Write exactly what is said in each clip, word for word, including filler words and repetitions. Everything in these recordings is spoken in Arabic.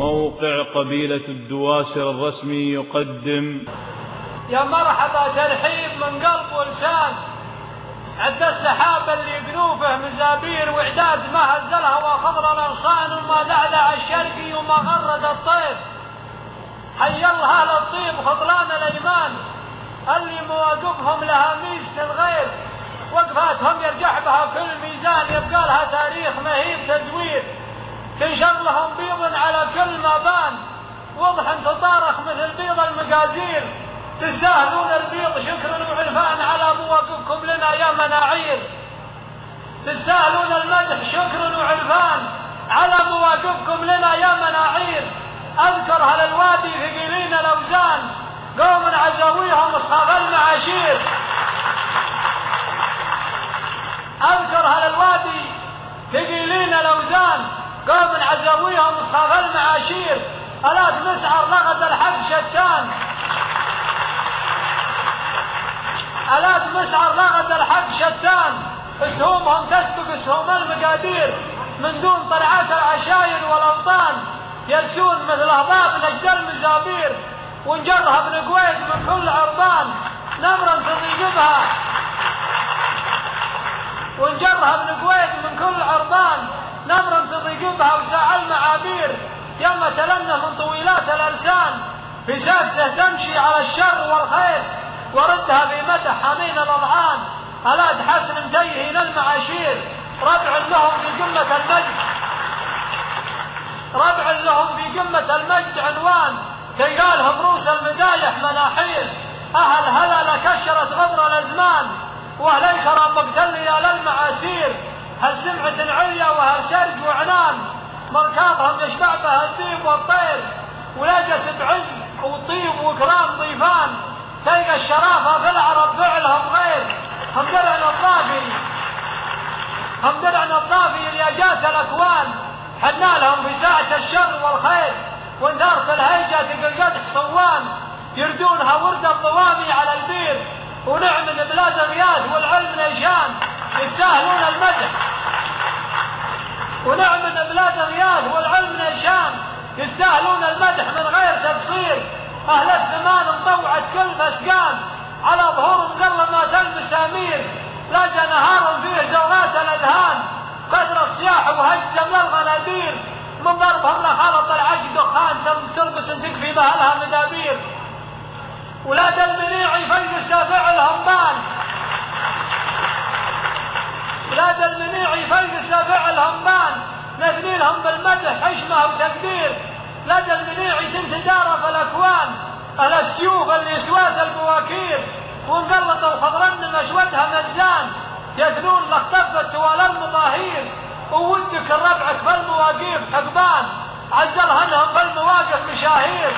موقع قبيلة الدواسر الرسمي يقدم يا مرحبا ترحيب من قلب ولسان عد السحاب اللي قنوفه مزابير وعداد ما هز الهوى خضر الأغصان وما ذعذع الشرقي وما غرد الطير. حي الله للطيب خطلان الأيمان اللي مواقفهم لها ميزة الغير، وقفاتهم يرجح بها كل ميزان يبقى لها تاريخ مهيب تزوير. تنشر لهم بيض على كل ما بان وضح تطارخ مثل بيض المقازير. تستاهلون البيض شكر وعرفان على مواقفكم لنا يا مناعير. تستاهلون المدح شكر وعرفان على مواقفكم لنا يا مناعير. أذكر هل الوادي ثقيلين الأوزان قوم عزاويهم أصحاب المعاشير. أذكر هل الوادي ثقيلين الأوزان قوم عزاويهم أصحاب المعاشير. ألات مسعر لغد الحق شتان ألات مسعر لغد الحق شتان اسهومهم تسبق اسهوم المقادير من دون طلعات العشاير والأوطان. يرسون مثل أهضاب نجد المزابير ونجرها بن قويد من كل عربان نمرا تضيق بها ونجرها بن قويد من كل عربان نمرا تضيق بها وساع المعابير. يوم تلنا من طويلات الأرسان في ساكته تمشي على الشر والخير وردها في مدح حنين الأضعان. ألات حسن متيهين المعاشير ربع لهم في قمة المجد ربع لهم في قمة المجد عنوان تلقالهم رؤوس المدايح مناحير. أهل هلا كشرت غبر الأزمان وأهل الكرم مقتل ليال المعاسير. هل سمعة عليا وهل سرج وعنان مركاضهم يشبع بها الذيب والطير ولجت بعز وطيب وكرام ضيفان. تلقى الشرافة في العرب فعلهم غير. هم درع الضافي هم درع الضافي الياجات الأكوان حنا لهم في ساعة الشر والخير وانذارت الهيجة القدح صوان. يردونها ورد الضوامي على البير ونعم من بلاد غياث والعلم نيشان. يستاهلون المدح ونعم من بلاد غياث والعلم نيشان. يستاهلون المدح من غير تقصير. أهل الثمان مطوعت كل مسكان على ظهورهم قل ما تلبس أمير. لاجى نهار فيه زورات الأذهان قدر الصياح وهجة من الغنادير من ضربهم لخلط العج دخان سربة تكفي بهلها مدابير. ولاد المنيع يفيقس فعلهم بان ولاد المنيع يفيقس فعلهم بان نثني لهم بالمدح حشمة وتقدير. لدى المنيع تنتدارف الأكوان أهل السيوف اللي سوات البواكير ومقلطوا خضرن مشودها مزان يثنون لاختفت توالى المظاهير. وودك ربعك في المواقف حقبان عزلها انهم في المواقف مشاهير.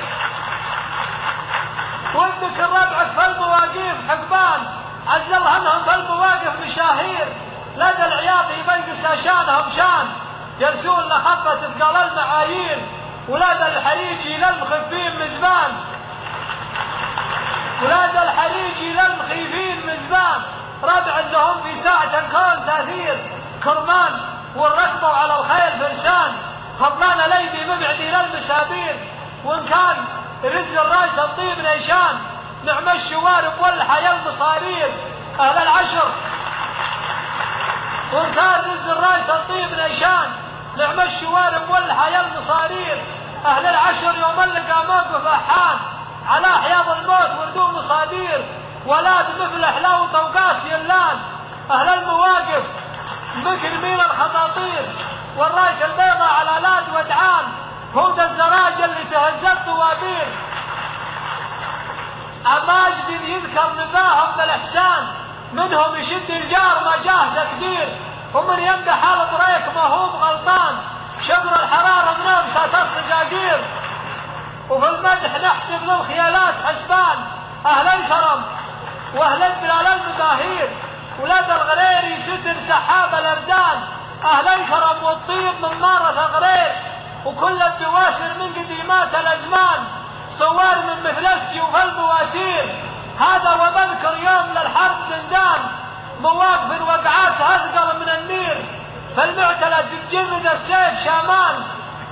ودك ربعك في المواقف حقبان عزلها انهم في المواقف مشاهير. لدى العياض يبنقس شانهم شان يرسون لخفة ثقال المعايير. ولاد الحريجي للمخفين مزبان ولاد الحريجي للمخيفين مزبان ربع لهم في ساعة الكون تأثير كرمان والركبوا على الخيل فرسان. خضلان ليدي مبعدي للمسابير وإن كان رز الراجة الطيب نيشان نعم الشوارب والحياة المصارير. أهل العشر وإن كان رز الراجة الطيب نيشان نعم الشوارب والحياة المصارير. أهل العشر يوم اللقى موقف أحان على حياض الموت وردوه مصادير ولاد مفلح لو طوقاس يلان. أهل المواقف مكرمين الخطاطير والراية البيضاء على لاد ودعان هود الزراج اللي تهزت طوابير. أماجد يذكر نباهم بالإحسان منهم يشد الجار ما جاه تقدير. ومن يمدح حال بريك ما هو بغلطان شبر الحرارة منافسة تصدقاقير. وفي المدح نحسب للخيالات حسبان أهل الكرم وأهل الدلال المباهير. ولاد الغريري ستر سحاب الأردان أهل الكرم والطيب من مارة غرير. وكل الدواسر من قديمات الأزمان صور من مثل السيوف المواتير. هذا ومذكر يوم للحرب دندان مواقف وقعات أثقل من النير. فالمعتلة تجرد السيف شامان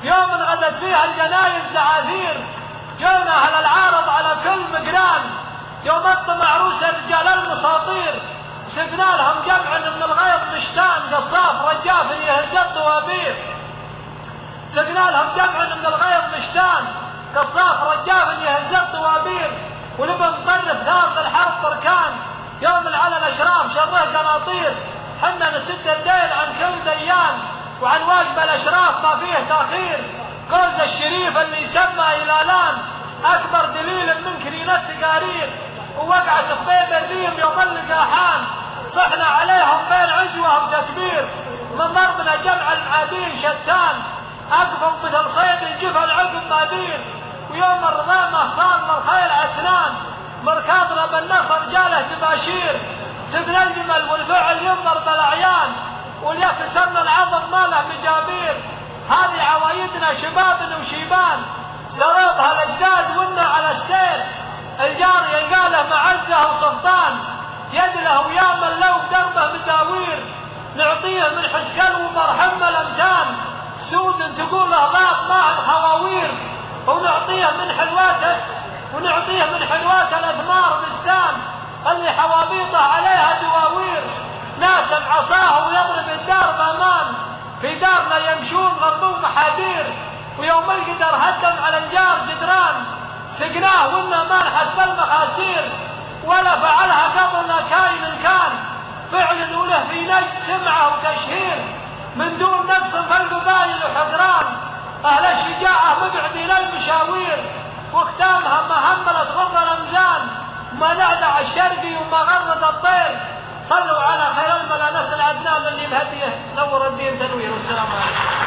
يوم غدت فيها الجنايز دعاثير، جونا أهل العارض على كل مقران، يوم الطمع عروس رجال المساطير، سقنا لهم جمع من الغيظ مشتان، قصاف رجاف يهز الطوابير، سقنا لهم جمع من الغيظ مشتان، قصاف رجاف يهز الطوابير، ولبن طرف ثالث الحرب بركان، يوم العلى الأشراف شره قناطير، حنا نسد الليل عن كل ديان، وعن واجب الأشراف ما فيه تأخير، قوس الشريف اللي يسمى إلالان، أكبر دليل من كرينة تقارير، ووقعت بين الريم يوم اللقاحان، صحنا عليهم بين عزوة وتكبير، من ضربنا جمع المعادين شتان، أقفوا مثل صيد الجفل عقب مادير، ويوم الرضامة صار للخيل عتنان، مركاضنا بالنصر جاله تباشير، سدنا الجمل والفعل ينظر بالأعيان، وليكسرنا العظم ما له مجابير، هذه عوايدنا شباب وشيبان، سرابها الأجداد ونا على السير، الجار يلقاله معزه وسلطان، يد له ويا من لو بدربه مداوير، نعطيه من حسكل ومرحم الأمتان، سود تقول أهضاب ماء الخواوير، ونعطيه من حلواته ونعطيه من حلوات الأثمار بستان، اللي حوابيطه عليها دواوير، ناس عصاه ويضرب الدار بأمان، في دارنا يمشون غربوا محادير، ويوم القدر هدم على الجار جدران، سقناه وإنا ما نحسب المخاسير، ولا فعلها قبلنا كائن كان، فعل وله في نجد سمعه وتشهير، من دون نقص في القبائل وحقران، أهل الشجاعة مبعدين المشاوير، وختامها ما هملت غر الأمزان، ما نعدع الشرقي وما غرد الطير، صلوا على خير الملا نسل عدنان اللي بهديه نور الدين تنوير، والسلام عليكم.